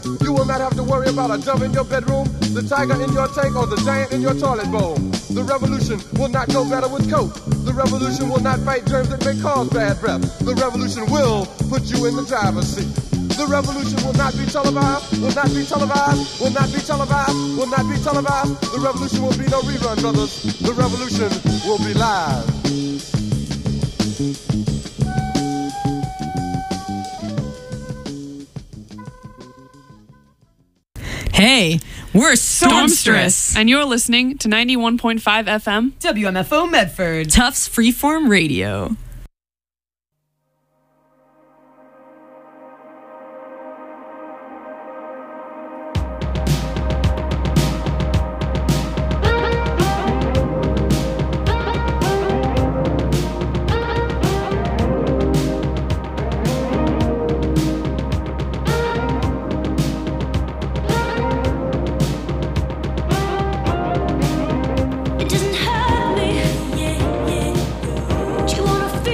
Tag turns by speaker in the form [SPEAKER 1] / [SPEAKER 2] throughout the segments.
[SPEAKER 1] You will not have to worry about a dove in your bedroom, the tiger in your tank, or the giant in your toilet bowl. The revolution will not go better with coke. The revolution will not fight germs that may cause bad breath. The revolution will put you in the driver's seat. The revolution will not be televised, will not be televised, will not be televised, will not be televised. The revolution will be no rerun, brothers. The revolution will be live.
[SPEAKER 2] Hey, we're Stormstress.
[SPEAKER 3] And you're listening to 91.5 FM
[SPEAKER 2] WMFO Medford. Tufts Freeform Radio.
[SPEAKER 4] It doesn't hurt me. Do you wanna feel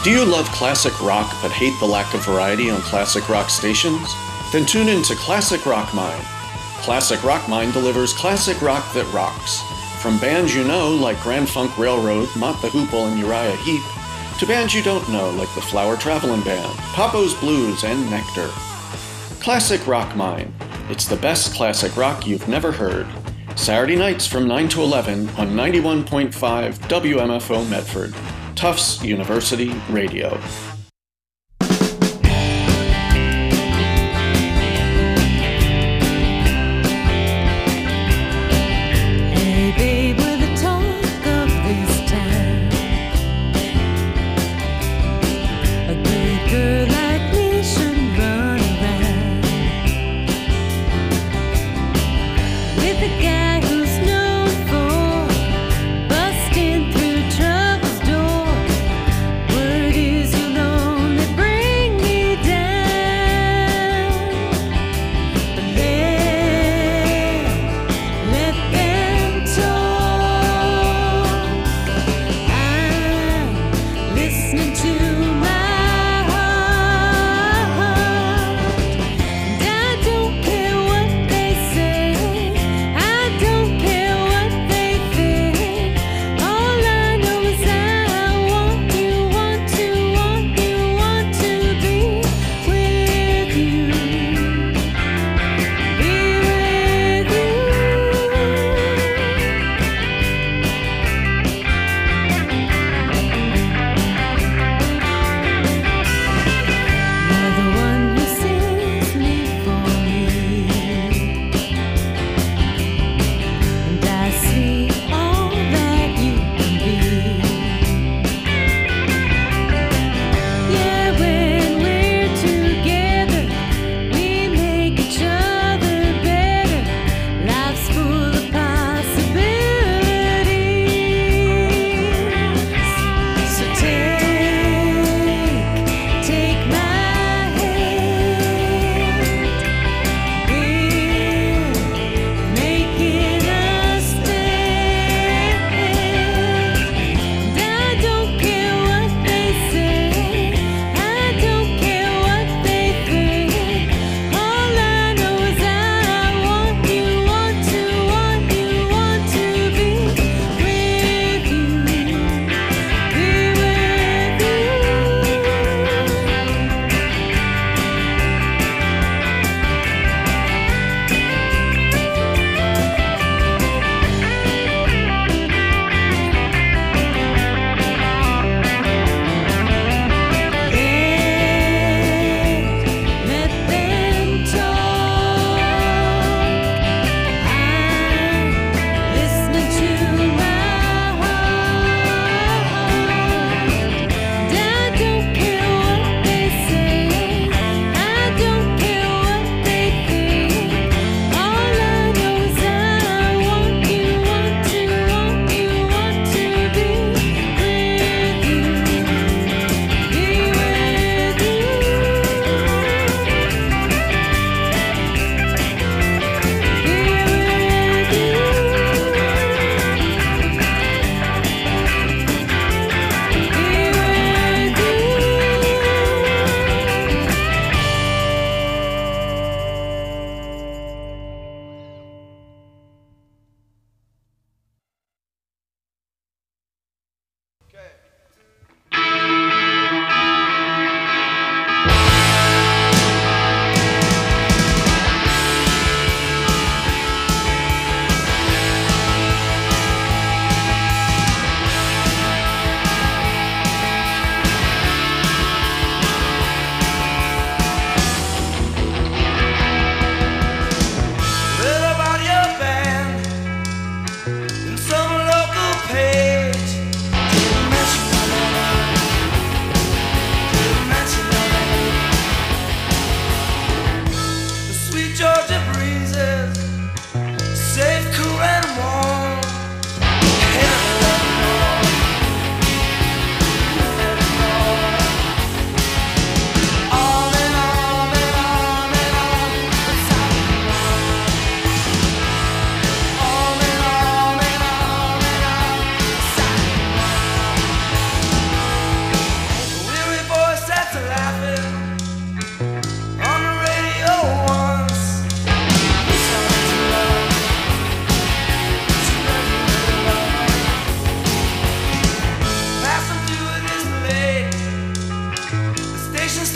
[SPEAKER 4] Do you love classic rock but hate the lack of variety on classic rock stations? Then tune in to Classic Rock Mine. Classic Rock Mine delivers classic rock that rocks. From bands you know like Grand Funk Railroad, Mott the Hoople, and Uriah Heep, to bands you don't know like the Flower Travelin' Band, Papo's Blues, and Nectar. Classic Rock Mine. It's the best classic rock you've never heard. Saturday nights from 9 to 11 on 91.5 WMFO Medford. Tufts University Radio.
[SPEAKER 5] Busting through trouble's door. Word is you know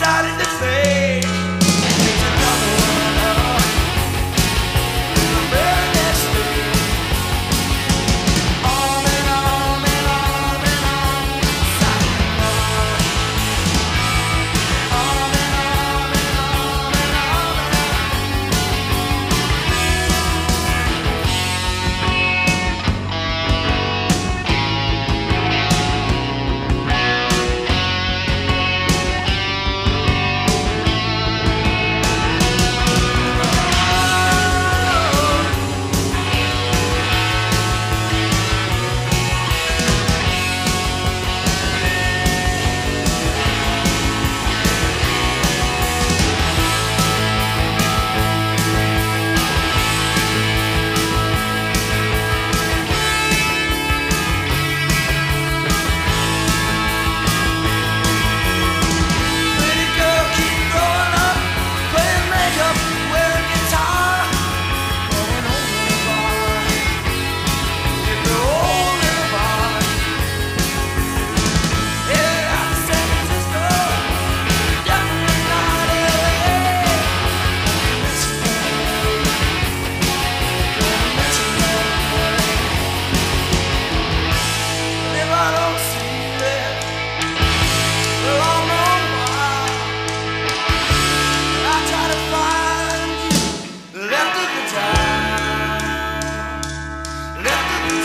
[SPEAKER 5] decided to say it's another one. The very next day, on and on and on and on, sayonara. On and on and on and on and on. Pretty girl, keep growing up, playing makeup, wearing guitar, going home to the bar, getting old in the bar. Yeah, out to San Francisco, definitely not LA. It's fun, gonna mention that way. And if I don't see you there, well, I'll know why. I try to find you left at the time, left at the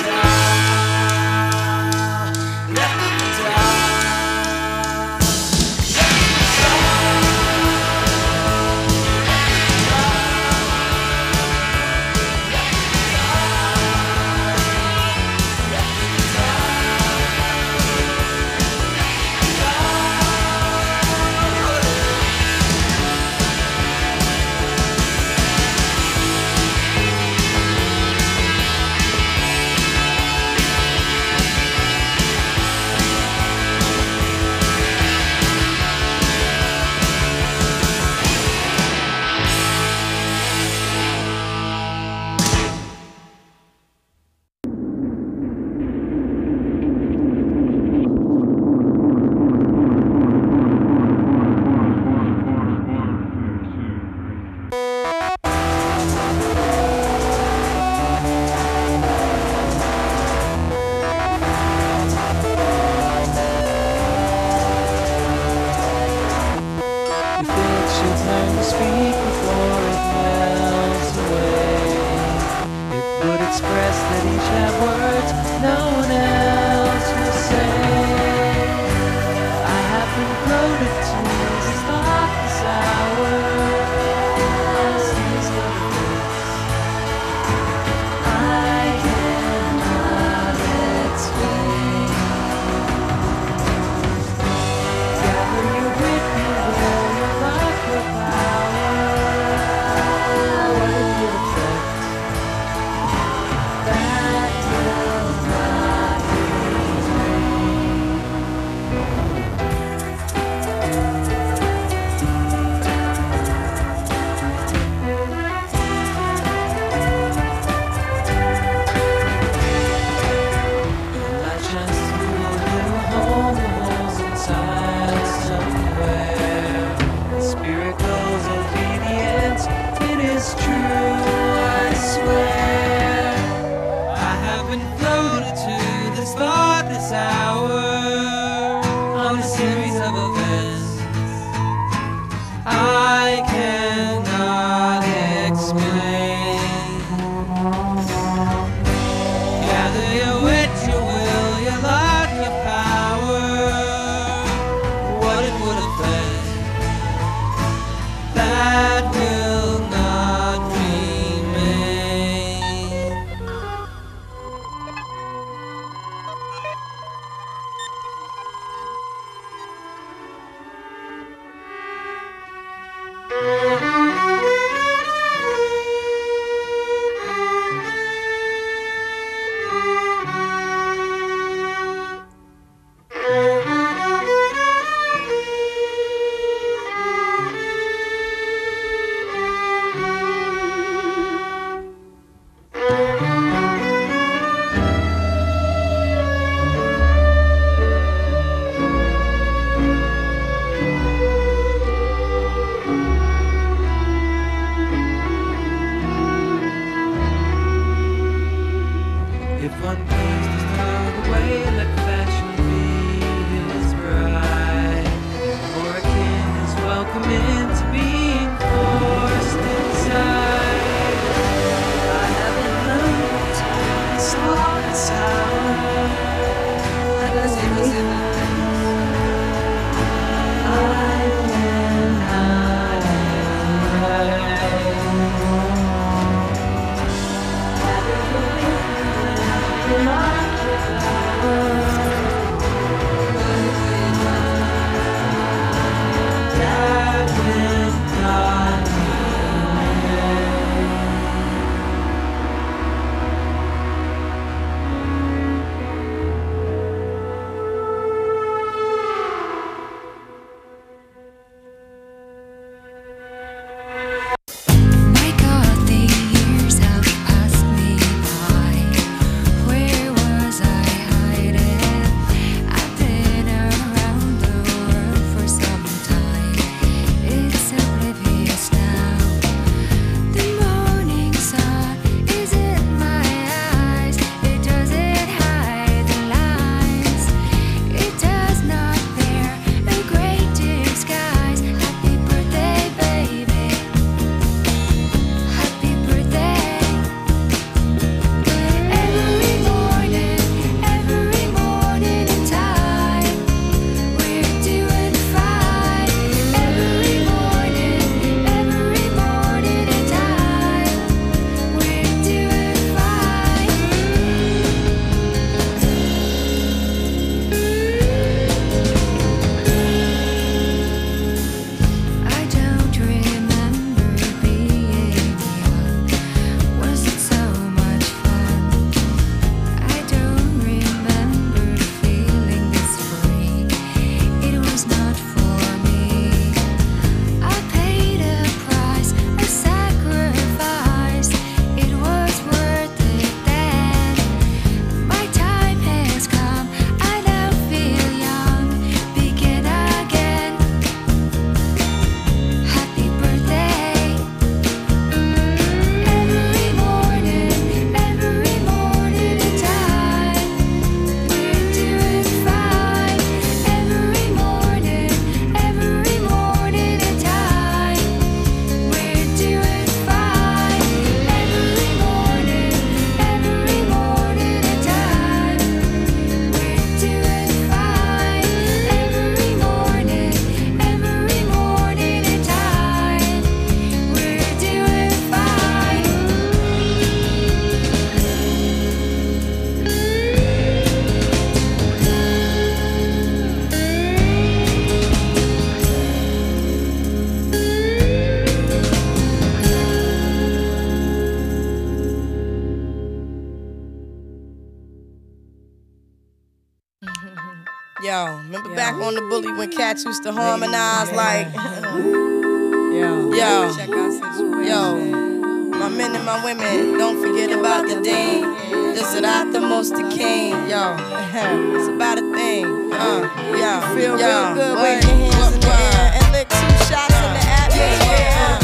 [SPEAKER 5] time, left at the time, left at the commit to being forced inside. I haven't learned to slow this out.
[SPEAKER 6] Yo, remember back on the Bully when cats used to harmonize like, yo, my men and my women, don't forget about the dean. This is not the most the king, yo. It's about a thing, yo. Feel real good, wave your hands in the air and lick 2 shots in the atmosphere.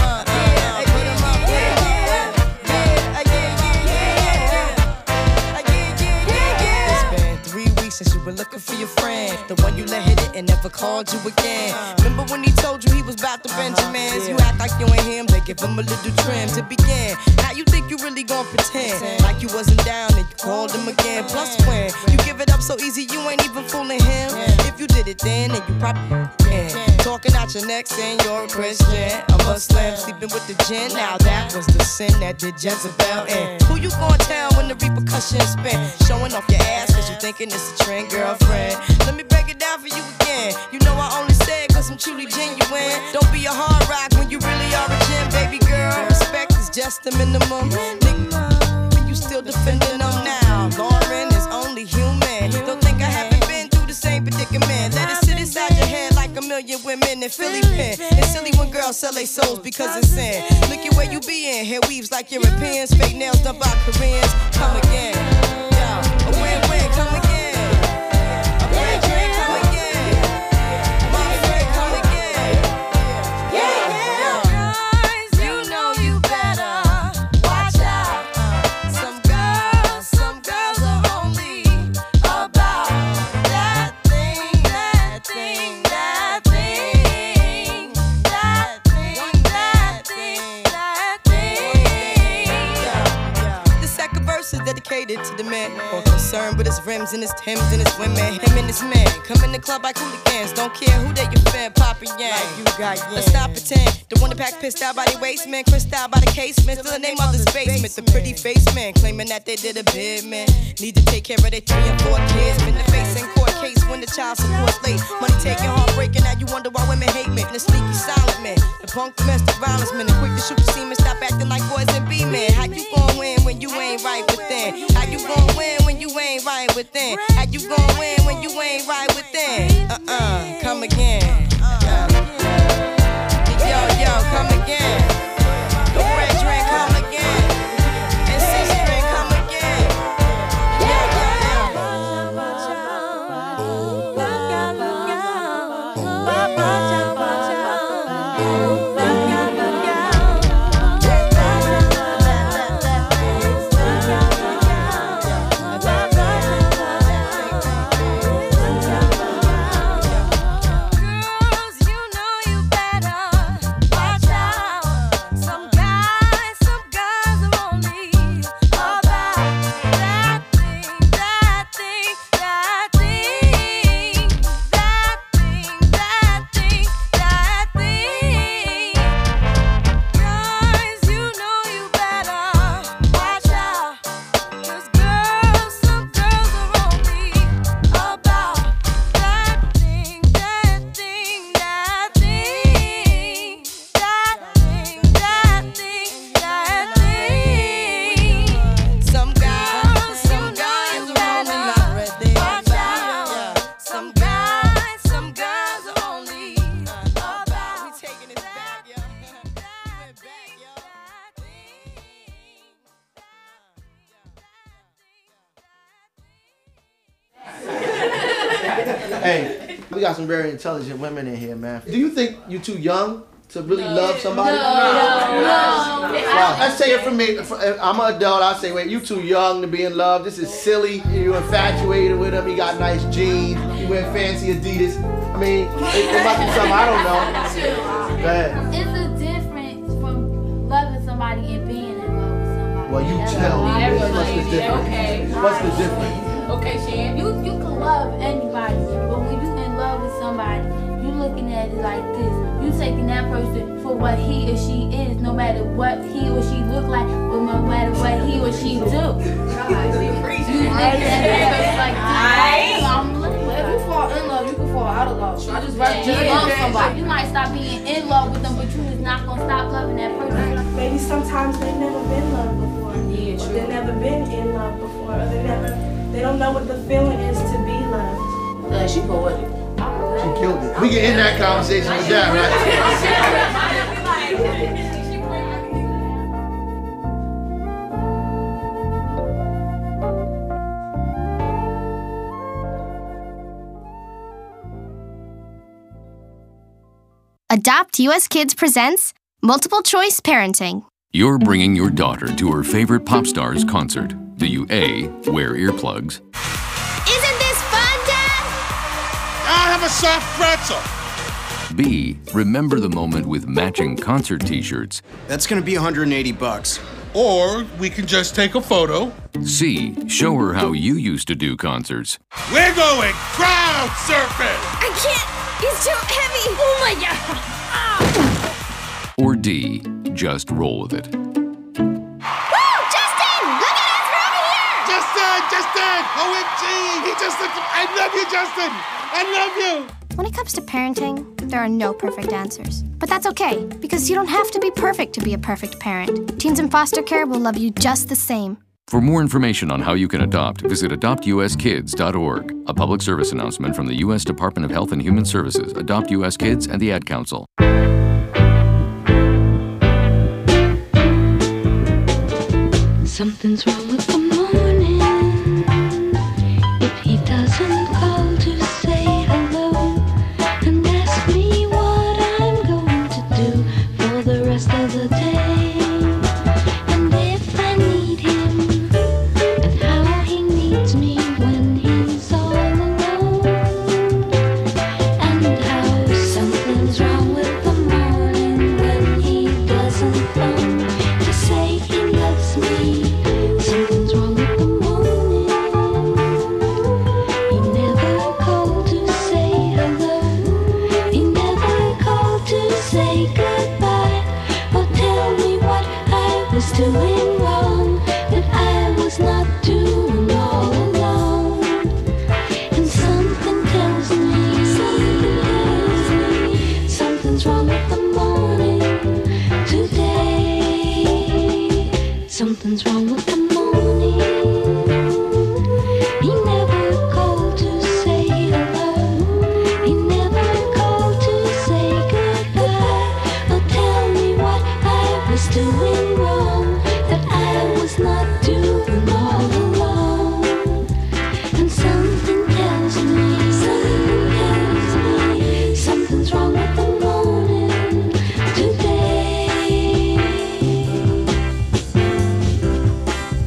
[SPEAKER 6] Since you were looking for your friend, the one you let hit it and never called you again. Remember when he told you he was about to Benjamins? You act like you ain't him, they give him a little trim to begin. Now you think you really gon' pretend like you wasn't down and you called him again. Plus when you give it up so easy, you ain't even fooling him. If you did it then you probably can. Talking out your neck saying you're a Christian, a Muslim, sleeping with the gin. Now that was the sin that did Jezebel in. Who you gon' tell when the repercussions spin? Showing off your ass cause you thinking it's a trend, girlfriend. Let me break it down for you again. You know I only say it cause I'm truly genuine. Don't be a hard rock when you really are a gem, baby girl. Respect is just the minimum. Nigga, you still defending them now. Lauren is only human. Don't think I haven't been through the same predicament. Let it sit inside your head like a million women in Philly pen. It's silly when girls sell their souls because it's sin. Look at where you be in. Hair weaves like Europeans. Fake nails done by Koreans. Come again. Yo, a win-win, come again.
[SPEAKER 5] That thing
[SPEAKER 6] limited to the man. More concerned with his rims and his Timbs and his women. Him and his man come in the club like hooligans. Don't care who they your fan, Papa Yang. Like you got Yang. Let's not pretend. The one that pack pissed out by the waist, man. Crissed out by the casement. Still the name of the basement. The pretty face man claiming that they did a bid, man. Need to take care of their 3 and 4 kids. Been the face in court case when the child support late. Money taking, heartbreaking. Now you wonder why women hate men. The sneaky silent man. The punk domestic violence man. The quick to shoot the semen. Stop acting like boys and be men. How you gon' win when you ain't right within? How you gon' win when you ain't right within? How you gon' win when you ain't right within? Come again. Yo, come again. The red drink, come again. And six drink, come again.
[SPEAKER 7] Hey, we got some very intelligent women in here, man. Do you think you're too young to really love somebody? No. Wow, let's say it from me. I'm an adult. I say, wait, you too young to be in love. This is silly. You infatuated with him. He got nice jeans. He wear fancy Adidas. I mean, it might be something I don't know. Go ahead.
[SPEAKER 8] It's a difference from loving somebody and being in love with somebody.
[SPEAKER 7] Well, you tell me. What's the difference?
[SPEAKER 8] Okay.
[SPEAKER 7] What's the difference?
[SPEAKER 8] Okay, Shan. You can love anybody, but when you in love with somebody, you looking at it like this. You taking that person for what he or she is, no matter what he or she look like, or no matter what he or she do. You like if you fall in love, you can fall out of love. I just love somebody. You might stop being in love with them, but you just not gonna stop loving that person.
[SPEAKER 9] Maybe sometimes they've never been loved before. Yeah, true. They've never been in love before. Or they don't know what the feeling is to be loved.
[SPEAKER 8] She poetic.
[SPEAKER 7] She killed it. We can end that conversation with that,
[SPEAKER 10] right? Adopt US Kids presents Multiple Choice Parenting.
[SPEAKER 11] You're bringing your daughter to her favorite pop star's concert. Do you A, wear earplugs?
[SPEAKER 10] Isn't this fun, Dad?
[SPEAKER 1] I'll have a soft pretzel.
[SPEAKER 11] B, remember the moment with matching concert t-shirts.
[SPEAKER 12] That's gonna be $180.
[SPEAKER 1] Or we can just take a photo.
[SPEAKER 11] C, show her how you used to do concerts.
[SPEAKER 1] We're going crowd surfing.
[SPEAKER 10] I can't. It's too heavy. Oh my God.
[SPEAKER 11] Or D, just roll with it.
[SPEAKER 1] OMG! He just looked. I love you, Justin! I love you!
[SPEAKER 10] When it comes to parenting, there are no perfect answers. But that's okay, because you don't have to be perfect to be a perfect parent. Teens in foster care will love you just the same.
[SPEAKER 11] For more information on how you can adopt, visit adoptuskids.org. A public service announcement from the U.S. Department of Health and Human Services, Adopt U.S. Kids, and the Ad Council.
[SPEAKER 13] Something's wrong with the morning. If he doesn't call to say hello and ask me what I'm going to do for the rest of the day, and if I need him and how he needs me when he's all alone, and how something's wrong with the morning when he doesn't phone to say he loves me. Something's wrong. say goodbye or tell me what I was doing wrong, that I was not doing all alone. And something tells me something's wrong with the morning today. Something's wrong with the morning. He never called to say hello. He never called to say goodbye or tell me what I was doing wrong, that I was not doing all alone. And something tells me something's wrong with the morning today.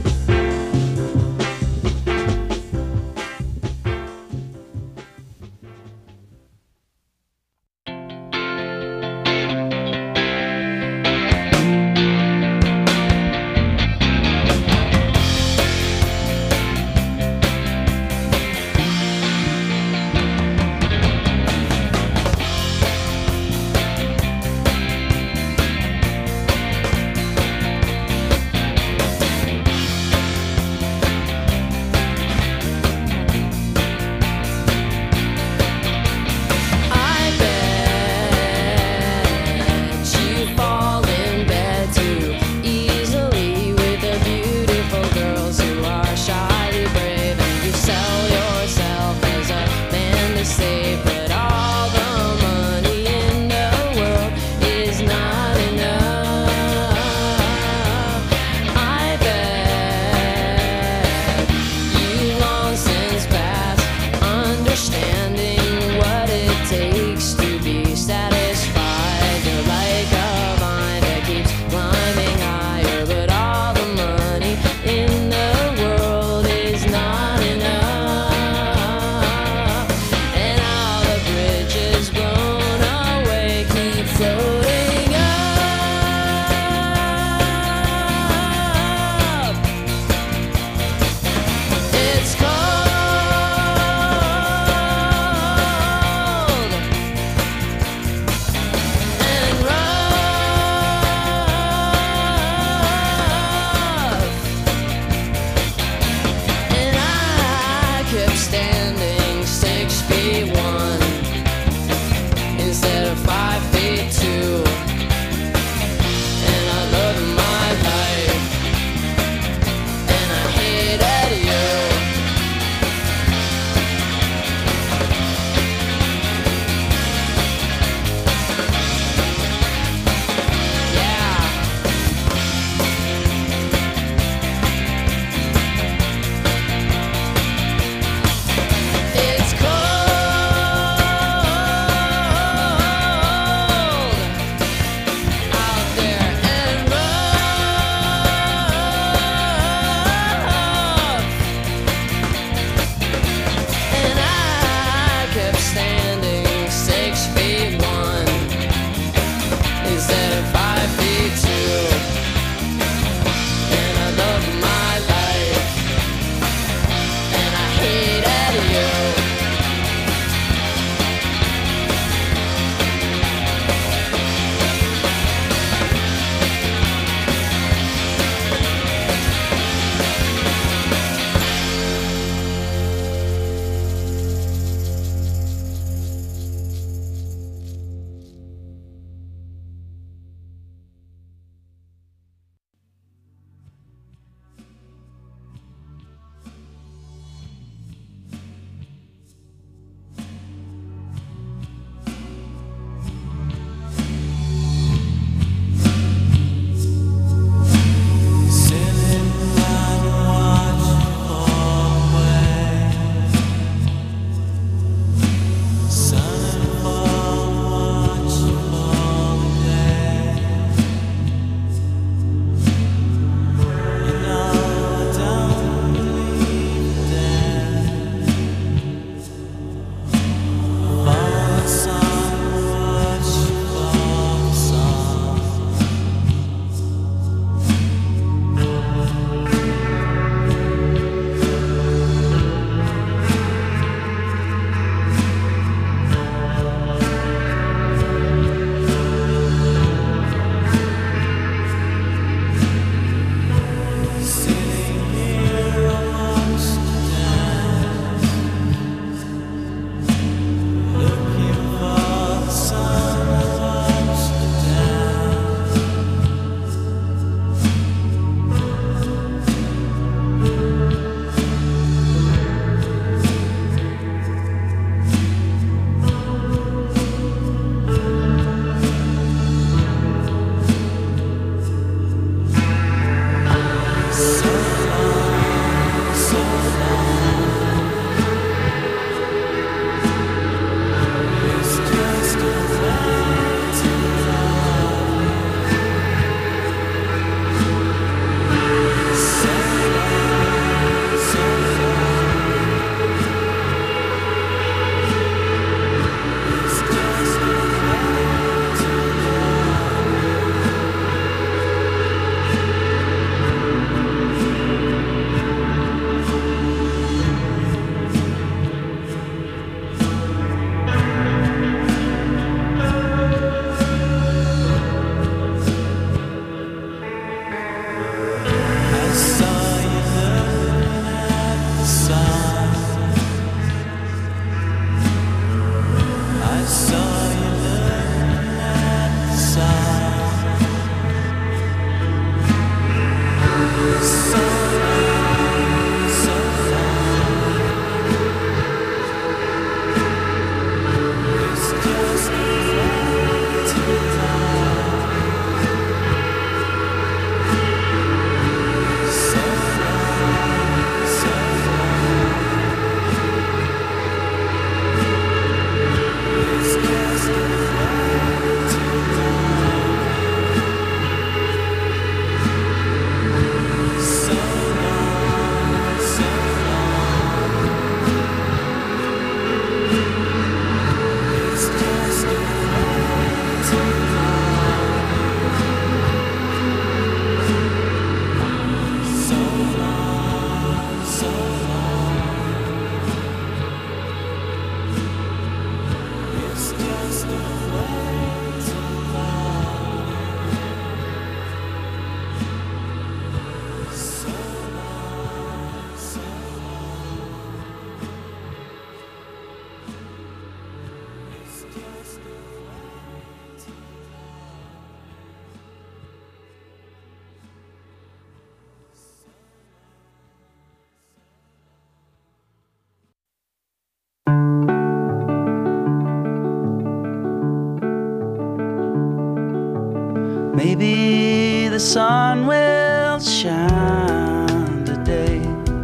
[SPEAKER 14] Maybe the sun will shine today.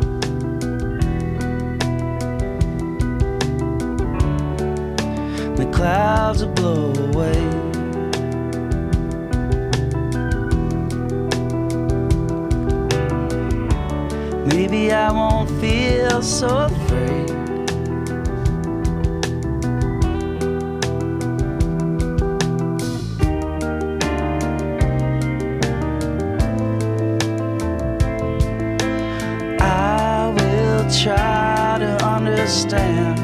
[SPEAKER 14] The clouds will blow away. Maybe I won't feel so afraid. I will try to understand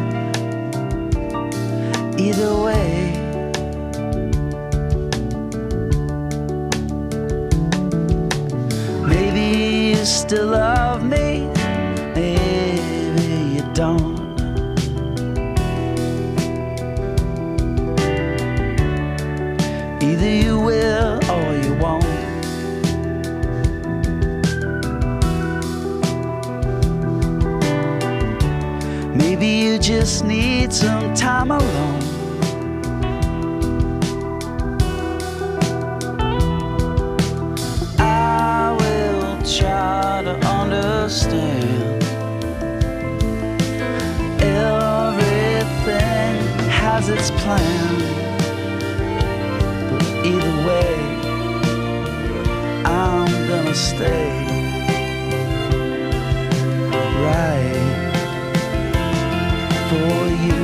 [SPEAKER 14] either way. Maybe you still love me, maybe you don't. Either you will or you won't. Maybe you just need some time alone. I will try to understand. Everything has its plan, but either way, I'm gonna stay right for you.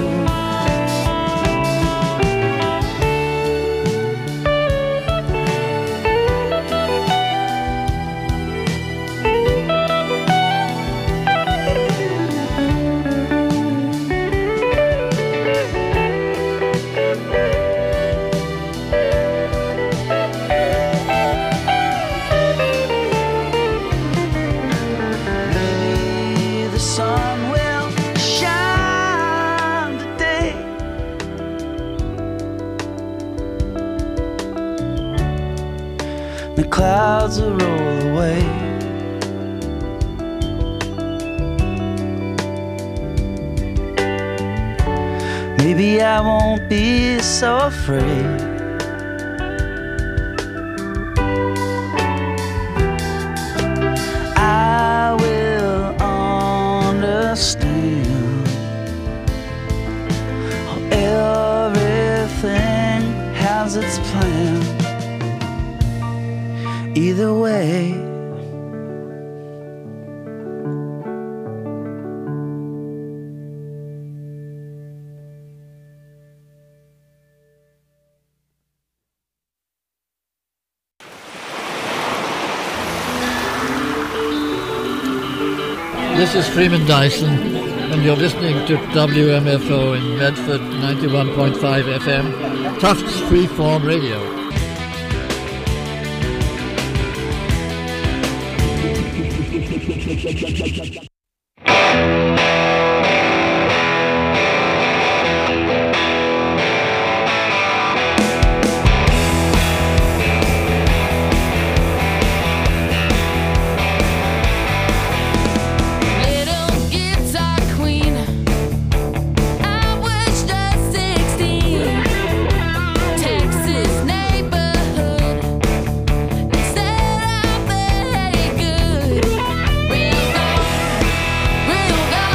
[SPEAKER 14] Maybe the sun will shine today. The clouds will roll away. Maybe I won't be so afraid. I will understand how everything has its plan. Either way,
[SPEAKER 15] This is Freeman Dyson, and you're listening to WMFO in Medford 91.5 FM, Tufts Freeform Radio.
[SPEAKER 5] Real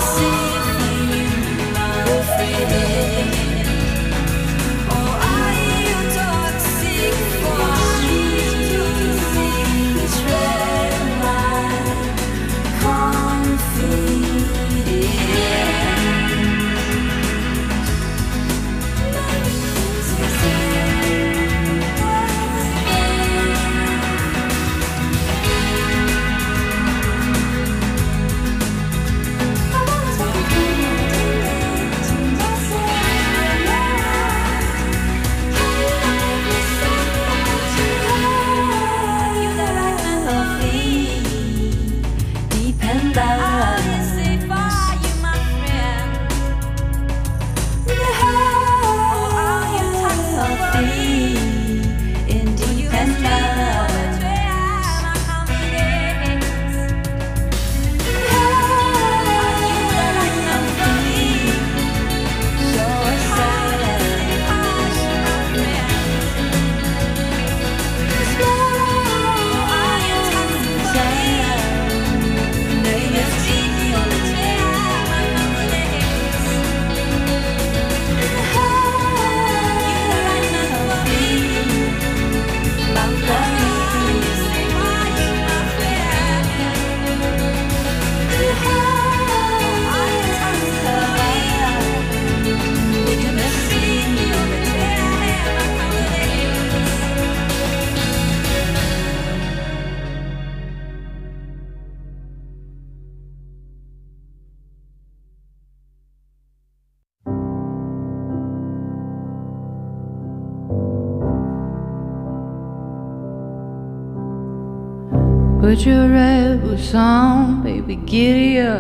[SPEAKER 16] Put your red boots on, baby, giddy up.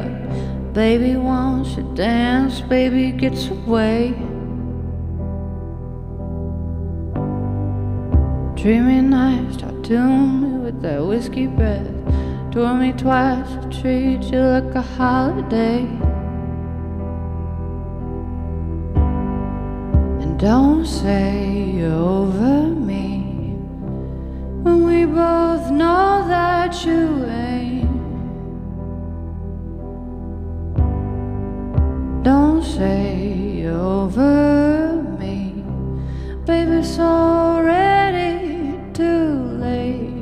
[SPEAKER 16] Baby wants to dance, baby gets away. Dreamy nights, tattooed me with that whiskey breath. Told me twice to treat you like a holiday. And don't say you're over me when we both know that you ain't. Don't say you're over me, baby, it's already too late.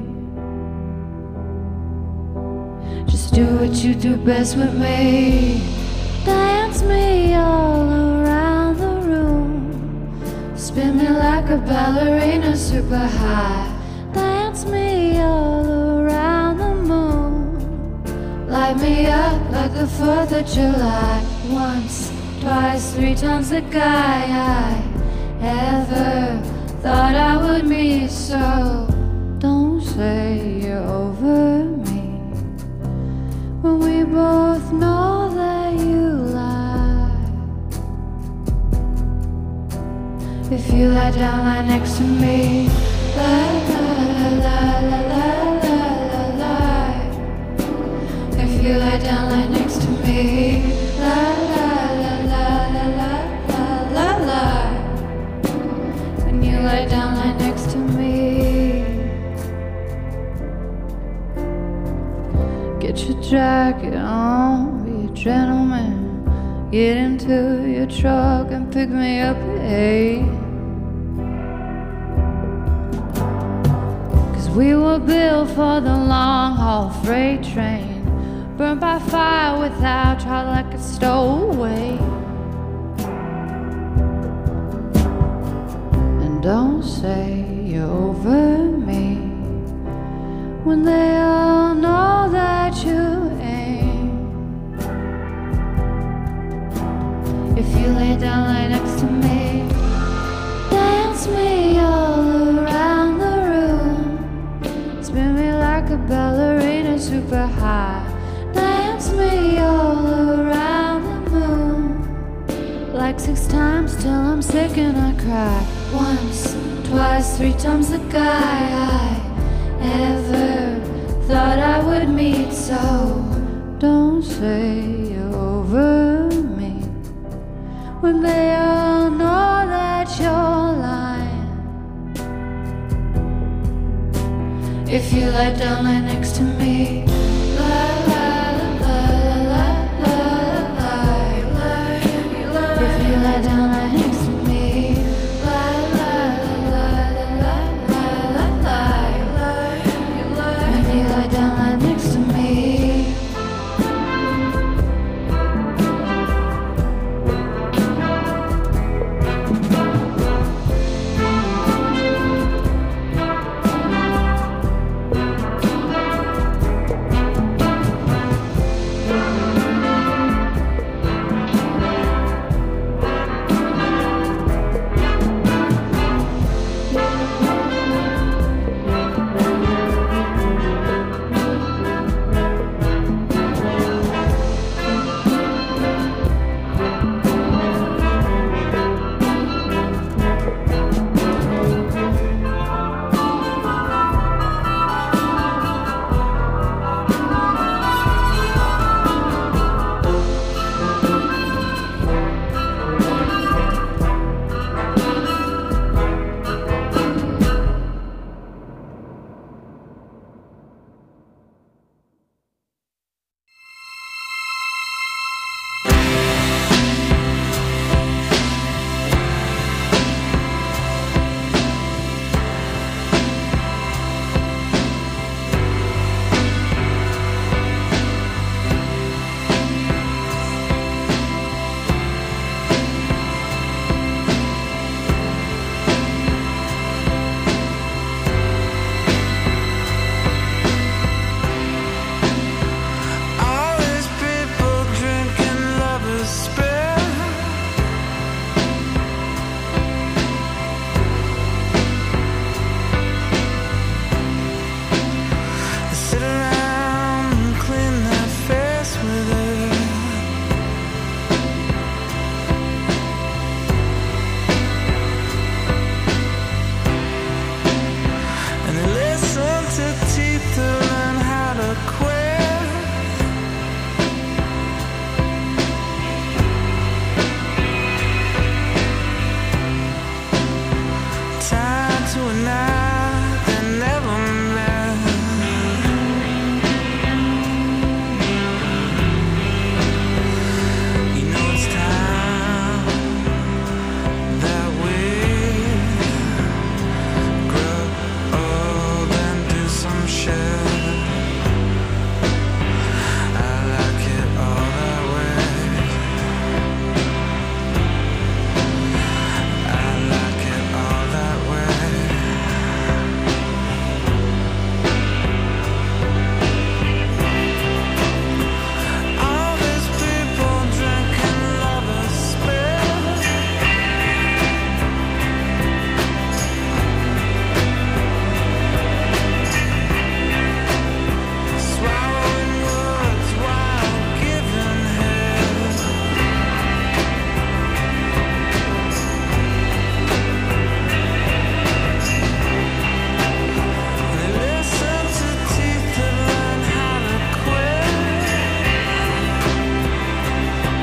[SPEAKER 16] Just do what you do best with me. Dance me all around the room, spin me like a ballerina super high. Dance me all around the moon, light me up like the 4th of July. Once, twice, 3 times the guy I ever thought I would meet. So don't say you're over me when we both know that you lie. If you lie down, lie next to me. Lie, lie, lie, lie, lie, lie, lie, lie. If you lie down, lie next to me. Lie, lie, lie, lie, lie, lie, lie, lie. When you lie down, lie next to me. Get your jacket on, be a gentleman. Get into your truck and pick me up at 8. We were built for the long haul freight train, burned by fire without trial like a stowaway. And don't say you're over me when they all know that you ain't. If you lay down, lie next to me. Dance me all around the room, spin me like a ballerina super high. Dance me all around the moon, like 6 times till I'm sick and I cry. Once, twice, 3 times the guy I ever thought I would meet. So don't say you're over me when they all know that you're lying. If you lie down, lie next to me.